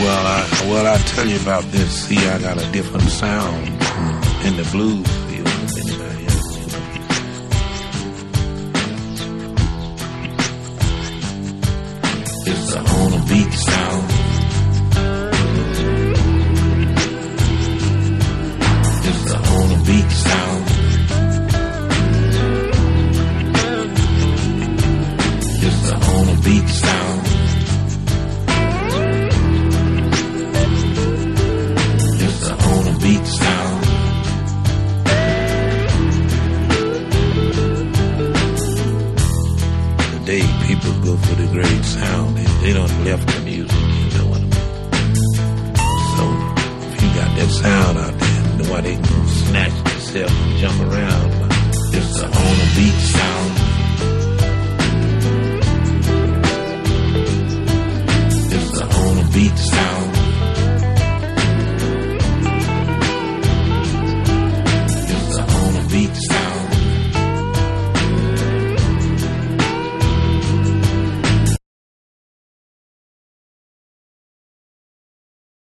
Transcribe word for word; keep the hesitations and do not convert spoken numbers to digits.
Well, I well I tell you about this. See, I got a different sound in the blues field than anybody else. It's the on the beat sound. It's the on the beat sound. It's the on the beat sound. Beat sound. Today people go for the great sound. They, they don't left the music, you know what I mean? So if you got that sound out there, nobody can snatch yourself and jump around. It's the on the beat sound. It's the on the beat sound.